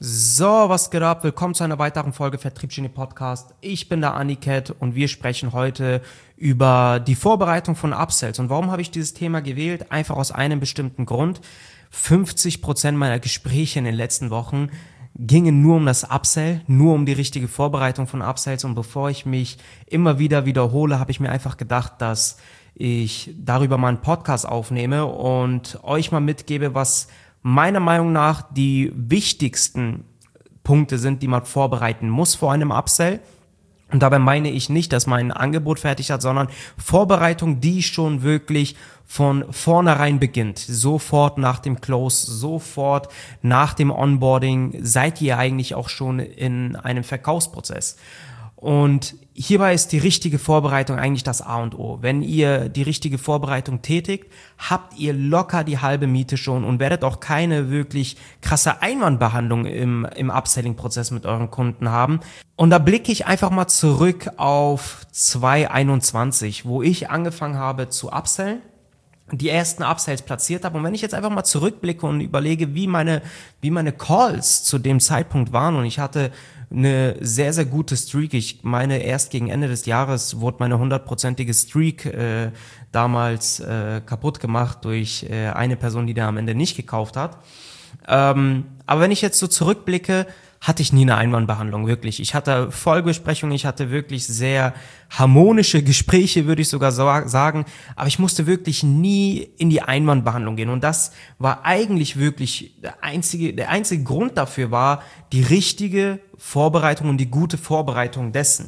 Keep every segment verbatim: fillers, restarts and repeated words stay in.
So, was geht ab? Willkommen zu einer weiteren Folge Vertriebsgenie Podcast. Ich bin der Aniket und wir sprechen heute über die Vorbereitung von Upsells. Und warum habe ich dieses Thema gewählt? Einfach aus einem bestimmten Grund. fünfzig Prozent meiner Gespräche in den letzten Wochen gingen nur um das Upsell, nur um die richtige Vorbereitung von Upsells. Und bevor ich mich immer wieder wiederhole, habe ich mir einfach gedacht, dass ich darüber mal einen Podcast aufnehme und euch mal mitgebe, was meiner Meinung nach die wichtigsten Punkte sind, die man vorbereiten muss vor einem Upsell. Und dabei meine ich nicht, dass man ein Angebot fertig hat, sondern Vorbereitung, die schon wirklich von vornherein beginnt. Sofort nach dem Close, sofort nach dem Onboarding seid ihr eigentlich auch schon in einem Verkaufsprozess. Und hierbei ist die richtige Vorbereitung eigentlich das A und O. Wenn ihr die richtige Vorbereitung tätigt, habt ihr locker die halbe Miete schon und werdet auch keine wirklich krasse Einwandbehandlung im, im Upselling-Prozess mit euren Kunden haben. Und da blicke ich einfach mal zurück auf zwanzig einundzwanzig, wo ich angefangen habe zu upsellen, die ersten Upsells platziert habe. Und wenn ich jetzt einfach mal zurückblicke und überlege, wie meine, wie meine Calls zu dem Zeitpunkt waren, und ich hatte eine sehr, sehr gute Streak. Ich meine, erst gegen Ende des Jahres wurde meine hundertprozentige Streak äh, damals äh, kaputt gemacht durch äh, eine Person, die da am Ende nicht gekauft hat. Ähm, aber wenn ich jetzt so zurückblicke, hatte ich nie eine Einwandbehandlung, wirklich. Ich hatte Folgebesprechungen, ich hatte wirklich sehr harmonische Gespräche, würde ich sogar so sagen, aber ich musste wirklich nie in die Einwandbehandlung gehen. Und das war eigentlich wirklich der einzige, der einzige Grund dafür war die richtige Vorbereitung und die gute Vorbereitung dessen.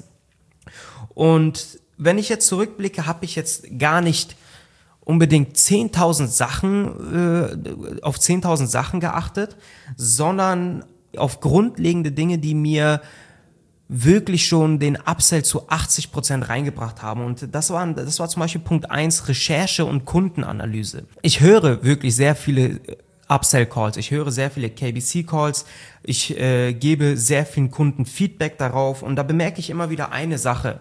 Und wenn ich jetzt zurückblicke, habe ich jetzt gar nicht unbedingt zehntausend Sachen, äh, auf zehntausend Sachen geachtet, sondern auf grundlegende Dinge, die mir wirklich schon den Upsell zu achtzig Prozent reingebracht haben. Und das war, das war zum Beispiel Punkt eins, Recherche und Kundenanalyse. Ich höre wirklich sehr viele Upsell-Calls, ich höre sehr viele K B C-Calls, ich äh, gebe sehr vielen Kunden Feedback darauf und da bemerke ich immer wieder eine Sache,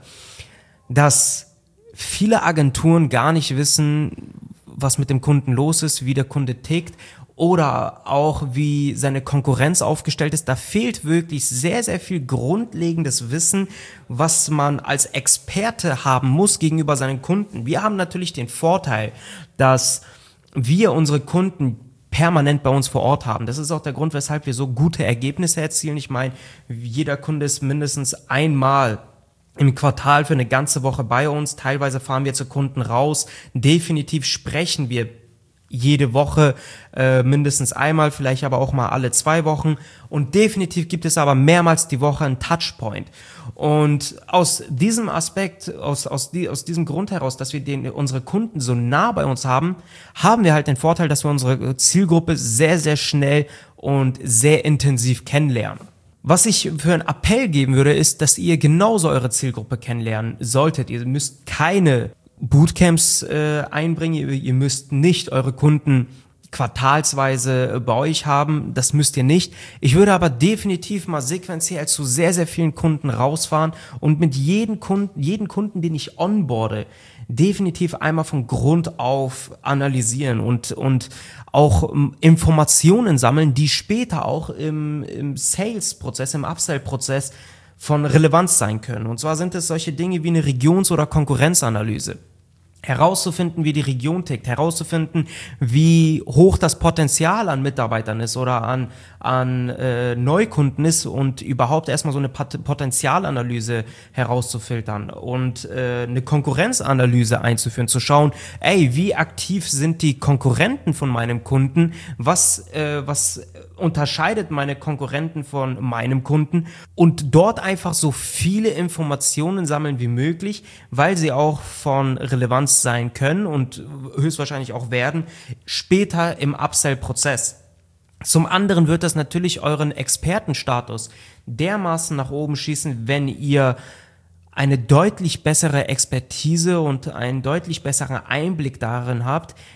dass viele Agenturen gar nicht wissen, was mit dem Kunden los ist, wie der Kunde tickt oder auch wie seine Konkurrenz aufgestellt ist. Da fehlt wirklich sehr, sehr viel grundlegendes Wissen, was man als Experte haben muss gegenüber seinen Kunden. Wir haben natürlich den Vorteil, dass wir unsere Kunden permanent bei uns vor Ort haben. Das ist auch der Grund, weshalb wir so gute Ergebnisse erzielen. Ich meine, jeder Kunde ist mindestens einmal im Quartal für eine ganze Woche bei uns. Teilweise fahren wir zu Kunden raus. Definitiv sprechen wir jede Woche äh, mindestens einmal, vielleicht aber auch mal alle zwei Wochen. Und definitiv gibt es aber mehrmals die Woche einen Touchpoint. Und aus diesem Aspekt, aus, aus, die, aus diesem Grund heraus, dass wir den, unsere Kunden so nah bei uns haben, haben wir halt den Vorteil, dass wir unsere Zielgruppe sehr, sehr schnell und sehr intensiv kennenlernen. Was ich für einen Appell geben würde, ist, dass ihr genauso eure Zielgruppe kennenlernen solltet. Ihr müsst keine Bootcamps äh, einbringen, ihr, ihr müsst nicht eure Kunden quartalsweise bei euch haben, das müsst ihr nicht. Ich würde aber definitiv mal sequenziell zu sehr, sehr vielen Kunden rausfahren und mit jedem Kunden, jeden Kunden, den ich onboarde, definitiv einmal von Grund auf analysieren und, und auch um, Informationen sammeln, die später auch im, im Sales-Prozess, im Upsell-Prozess von Relevanz sein können. Und zwar sind es solche Dinge wie eine Regions- oder Konkurrenzanalyse. Herauszufinden, wie die Region tickt, herauszufinden, wie hoch das Potenzial an Mitarbeitern ist oder an, an äh, Neukunden ist und überhaupt erstmal so eine Pot- Potenzialanalyse herauszufiltern und äh, eine Konkurrenzanalyse einzuführen, zu schauen, ey, wie aktiv sind die Konkurrenten von meinem Kunden, was, äh, was unterscheidet meine Konkurrenten von meinem Kunden und dort einfach so viele Informationen sammeln wie möglich, weil sie auch von Relevanz sein können und höchstwahrscheinlich auch werden, später im Upsell-Prozess. Zum anderen wird das natürlich euren Expertenstatus dermaßen nach oben schießen, wenn ihr eine deutlich bessere Expertise und einen deutlich besseren Einblick darin habt,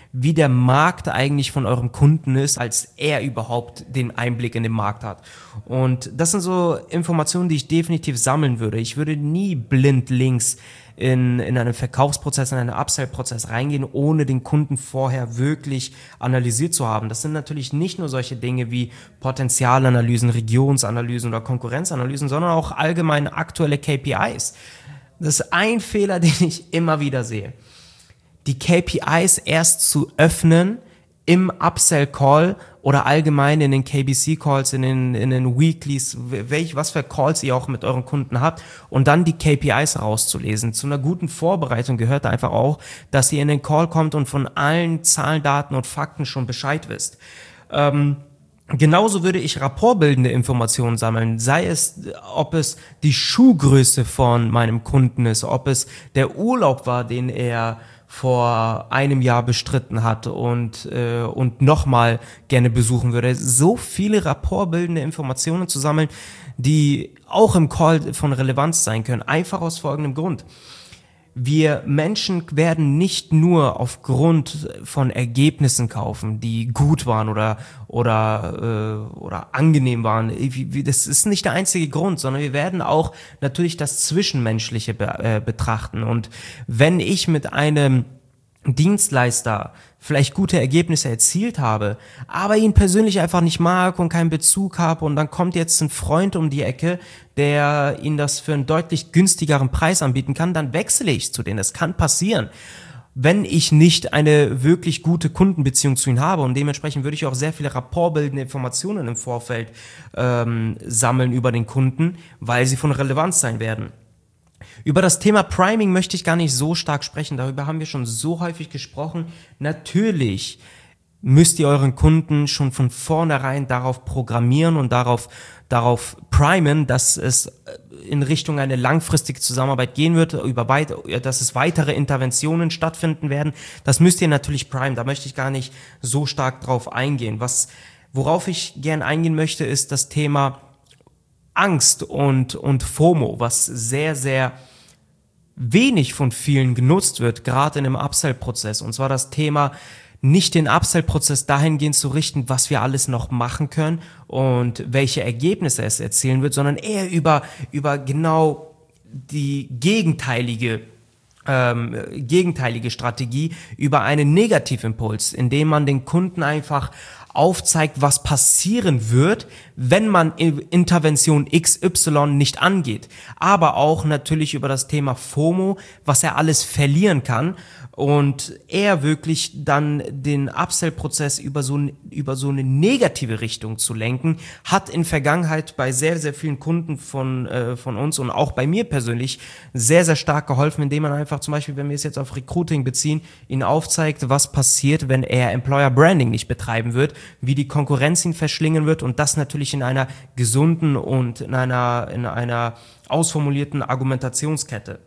wie der Markt eigentlich von eurem Kunden ist, als er überhaupt den Einblick in den Markt hat. Und das sind so Informationen, die ich definitiv sammeln würde. Ich würde nie blind links in, in einen Verkaufsprozess, in einen Upsell-Prozess reingehen, ohne den Kunden vorher wirklich analysiert zu haben. Das sind natürlich nicht nur solche Dinge wie Potenzialanalysen, Regionsanalysen oder Konkurrenzanalysen, sondern auch allgemeine aktuelle K P Is. Das ist ein Fehler, den ich immer wieder sehe. Die K P Is erst zu öffnen im Upsell-Call oder allgemein in den K B C-Calls, in den, in den Weeklies, welch, was für Calls ihr auch mit euren Kunden habt und dann die K P Is rauszulesen. Zu einer guten Vorbereitung gehört einfach auch, dass ihr in den Call kommt und von allen Zahlen, Daten und Fakten schon Bescheid wisst. Ähm, Genauso würde ich rapportbildende Informationen sammeln, sei es, ob es die Schuhgröße von meinem Kunden ist, ob es der Urlaub war, den er vor einem Jahr bestritten hat und äh, und nochmal gerne besuchen würde. So viele rapportbildende Informationen zu sammeln, die auch im Call von Relevanz sein können, einfach aus folgendem Grund. Wir Menschen werden nicht nur aufgrund von Ergebnissen kaufen, die gut waren oder oder äh, oder angenehm waren. Das ist nicht der einzige Grund, sondern wir werden auch natürlich das Zwischenmenschliche be äh, betrachten. Und wenn ich mit einem Dienstleister vielleicht gute Ergebnisse erzielt habe, aber ihn persönlich einfach nicht mag und keinen Bezug habe und dann kommt jetzt ein Freund um die Ecke, der ihn das für einen deutlich günstigeren Preis anbieten kann, dann wechsle ich zu denen. Das kann passieren, wenn ich nicht eine wirklich gute Kundenbeziehung zu ihm habe, und dementsprechend würde ich auch sehr viele rapportbildende Informationen im Vorfeld ähm, sammeln über den Kunden, weil sie von Relevanz sein werden. Über das Thema Priming möchte ich gar nicht so stark sprechen, darüber haben wir schon so häufig gesprochen. Natürlich müsst ihr euren Kunden schon von vornherein darauf programmieren und darauf, darauf primen, dass es in Richtung eine langfristige Zusammenarbeit gehen wird, über weit, dass es weitere Interventionen stattfinden werden. Das müsst ihr natürlich primen, da möchte ich gar nicht so stark drauf eingehen. Was, worauf ich gern eingehen möchte, ist das Thema Angst und, und FOMO, was sehr, sehr wenig von vielen genutzt wird, gerade in einem Upsell-Prozess. Und zwar das Thema, nicht den Upsell-Prozess dahingehend zu richten, was wir alles noch machen können und welche Ergebnisse es erzielen wird, sondern eher über, über genau die gegenteilige ähm, gegenteilige Strategie, über einen Negativimpuls, indem man den Kunden einfach aufzeigt, was passieren wird, wenn man Intervention X Y nicht angeht. Aber auch natürlich über das Thema FOMO, was er alles verlieren kann und er wirklich dann den Upsell-Prozess über so, über so eine negative Richtung zu lenken, hat in Vergangenheit bei sehr, sehr vielen Kunden von, äh, von uns und auch bei mir persönlich sehr, sehr stark geholfen, indem man einfach zum Beispiel, wenn wir es jetzt auf Recruiting beziehen, ihn aufzeigt, was passiert, wenn er Employer Branding nicht betreiben wird, wie die Konkurrenz ihn verschlingen wird und das natürlich in einer gesunden und in einer, in einer ausformulierten Argumentationskette.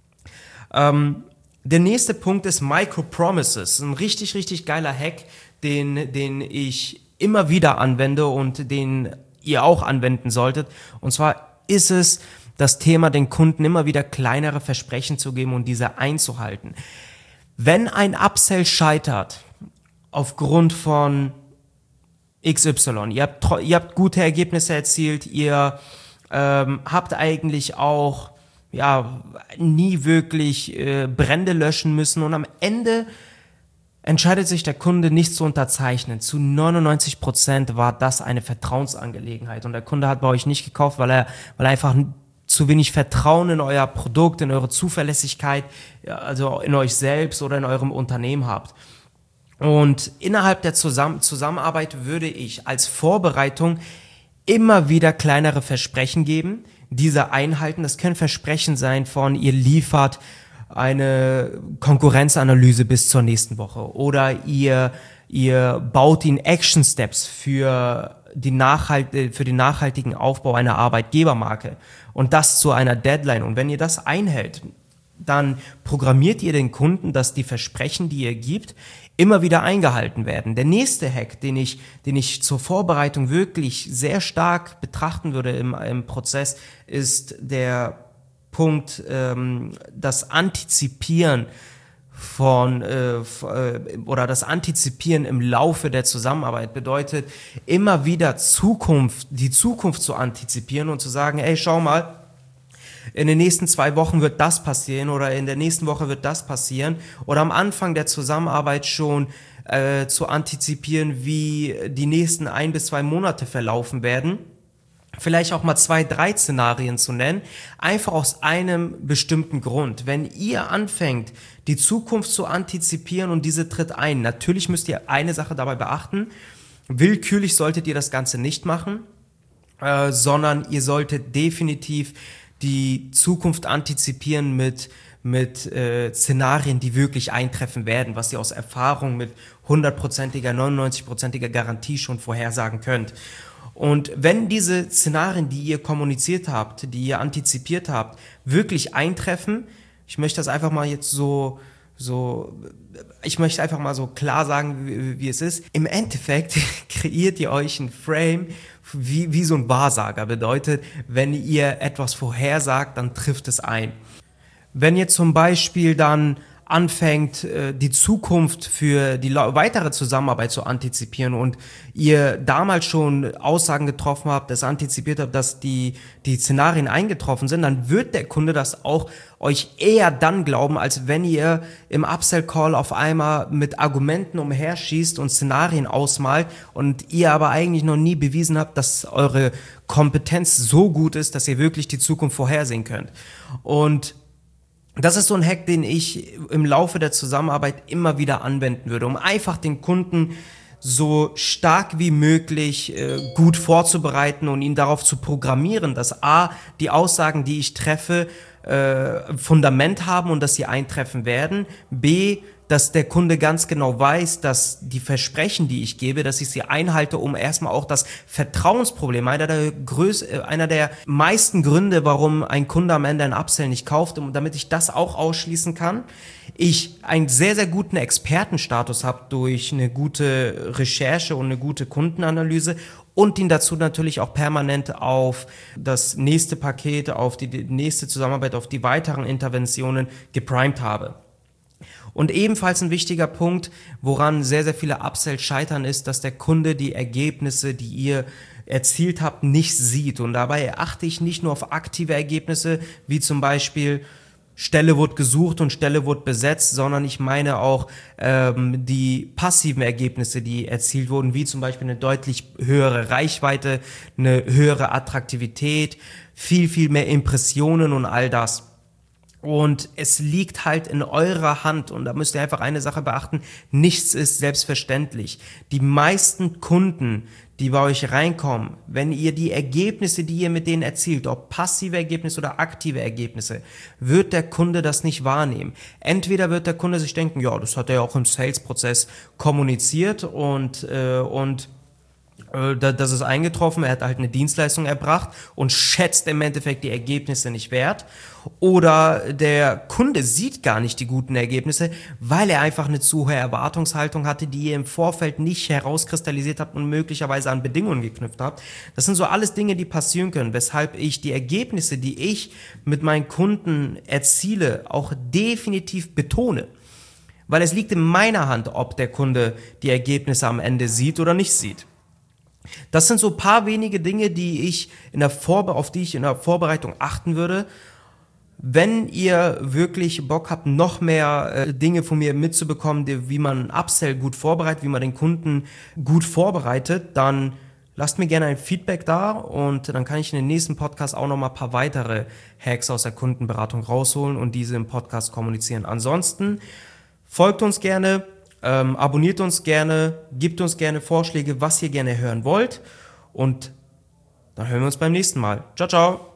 Ähm, der nächste Punkt ist Micro-Promises. Ein richtig, richtig geiler Hack, den, den ich immer wieder anwende und den ihr auch anwenden solltet. Und zwar ist es das Thema, den Kunden immer wieder kleinere Versprechen zu geben und diese einzuhalten. Wenn ein Upsell scheitert, aufgrund von X Y, ihr habt, ihr habt gute Ergebnisse erzielt, ihr ähm, habt eigentlich auch ja nie wirklich äh, Brände löschen müssen und am Ende entscheidet sich der Kunde nicht zu unterzeichnen. Zu neunundneunzig Prozent war das eine Vertrauensangelegenheit und der Kunde hat bei euch nicht gekauft, weil er, weil er einfach zu wenig Vertrauen in euer Produkt, in eure Zuverlässigkeit, also in euch selbst oder in eurem Unternehmen habt. Und innerhalb der Zusammen- Zusammenarbeit würde ich als Vorbereitung immer wieder kleinere Versprechen geben, diese einhalten. Das können Versprechen sein von, ihr liefert eine Konkurrenzanalyse bis zur nächsten Woche oder ihr, ihr baut ihn Action Steps für, die Nachhalt, für den nachhaltigen Aufbau einer Arbeitgebermarke und das zu einer Deadline. Und wenn ihr das einhält, dann programmiert ihr den Kunden, dass die Versprechen, die ihr gibt, immer wieder eingehalten werden. Der nächste Hack, den ich, den ich zur Vorbereitung wirklich sehr stark betrachten würde im, im Prozess, ist der Punkt, ähm, das Antizipieren von äh, oder das Antizipieren im Laufe der Zusammenarbeit bedeutet, immer wieder Zukunft, die Zukunft zu antizipieren und zu sagen, ey, schau mal, in den nächsten zwei Wochen wird das passieren oder in der nächsten Woche wird das passieren oder am Anfang der Zusammenarbeit schon äh, zu antizipieren, wie die nächsten ein bis zwei Monate verlaufen werden. Vielleicht auch mal zwei, drei Szenarien zu nennen, einfach aus einem bestimmten Grund. Wenn ihr anfängt, die Zukunft zu antizipieren und diese tritt ein, natürlich müsst ihr eine Sache dabei beachten, willkürlich solltet ihr das Ganze nicht machen, äh, sondern ihr solltet definitiv die Zukunft antizipieren mit mit äh, Szenarien, die wirklich eintreffen werden, was ihr aus Erfahrung mit hundertprozentiger, neunundneunzigprozentiger Garantie schon vorhersagen könnt. Und wenn diese Szenarien, die ihr kommuniziert habt, die ihr antizipiert habt, wirklich eintreffen, ich möchte das einfach mal jetzt so, so, ich möchte einfach mal so klar sagen, wie, wie es ist. Im Endeffekt kreiert ihr euch ein Frame, wie, wie so ein Wahrsager. Bedeutet, wenn ihr etwas vorhersagt, dann trifft es ein. Wenn ihr zum Beispiel dann anfängt, die Zukunft für die weitere Zusammenarbeit zu antizipieren und ihr damals schon Aussagen getroffen habt, das antizipiert habt, dass die, die Szenarien eingetroffen sind, dann wird der Kunde das auch euch eher dann glauben, als wenn ihr im Upsell-Call auf einmal mit Argumenten umherschießt und Szenarien ausmalt und ihr aber eigentlich noch nie bewiesen habt, dass eure Kompetenz so gut ist, dass ihr wirklich die Zukunft vorhersehen könnt. Und das ist so ein Hack, den ich im Laufe der Zusammenarbeit immer wieder anwenden würde, um einfach den Kunden so stark wie möglich äh, gut vorzubereiten und ihn darauf zu programmieren, dass A, die Aussagen, die ich treffe, äh, Fundament haben und dass sie eintreffen werden, B, dass der Kunde ganz genau weiß, dass die Versprechen, die ich gebe, dass ich sie einhalte, um erstmal auch das Vertrauensproblem, einer der größ- einer der meisten Gründe, warum ein Kunde am Ende ein Upsell nicht kauft, und damit ich das auch ausschließen kann, ich einen sehr, sehr guten Expertenstatus habe durch eine gute Recherche und eine gute Kundenanalyse und ihn dazu natürlich auch permanent auf das nächste Paket, auf die nächste Zusammenarbeit, auf die weiteren Interventionen geprimed habe. Und ebenfalls ein wichtiger Punkt, woran sehr, sehr viele Upsells scheitern, ist, dass der Kunde die Ergebnisse, die ihr erzielt habt, nicht sieht. Und dabei achte ich nicht nur auf aktive Ergebnisse, wie zum Beispiel Stelle wurde gesucht und Stelle wurde besetzt, sondern ich meine auch ähm, die passiven Ergebnisse, die erzielt wurden, wie zum Beispiel eine deutlich höhere Reichweite, eine höhere Attraktivität, viel, viel mehr Impressionen und all das. Und es liegt halt in eurer Hand und da müsst ihr einfach eine Sache beachten, nichts ist selbstverständlich. Die meisten Kunden, die bei euch reinkommen, wenn ihr die Ergebnisse, die ihr mit denen erzielt, ob passive Ergebnisse oder aktive Ergebnisse, wird der Kunde das nicht wahrnehmen. Entweder wird der Kunde sich denken, ja, das hat er ja auch im Sales-Prozess kommuniziert und, äh, und das ist eingetroffen, er hat halt eine Dienstleistung erbracht und schätzt im Endeffekt die Ergebnisse nicht wert. Oder der Kunde sieht gar nicht die guten Ergebnisse, weil er einfach eine zu hohe Erwartungshaltung hatte, die ihr im Vorfeld nicht herauskristallisiert habt und möglicherweise an Bedingungen geknüpft habt. Das sind so alles Dinge, die passieren können, weshalb ich die Ergebnisse, die ich mit meinen Kunden erziele, auch definitiv betone. Weil es liegt in meiner Hand, ob der Kunde die Ergebnisse am Ende sieht oder nicht sieht. Das sind so ein paar wenige Dinge, die ich in der Vorbe- auf die ich in der Vorbereitung achten würde. Wenn ihr wirklich Bock habt, noch mehr äh, Dinge von mir mitzubekommen, die, wie man einen Upsell gut vorbereitet, wie man den Kunden gut vorbereitet, dann lasst mir gerne ein Feedback da und dann kann ich in den nächsten Podcast auch noch mal ein paar weitere Hacks aus der Kundenberatung rausholen und diese im Podcast kommunizieren. Ansonsten folgt uns gerne. Ähm, abonniert uns gerne, gebt uns gerne Vorschläge, was ihr gerne hören wollt und dann hören wir uns beim nächsten Mal. Ciao, ciao!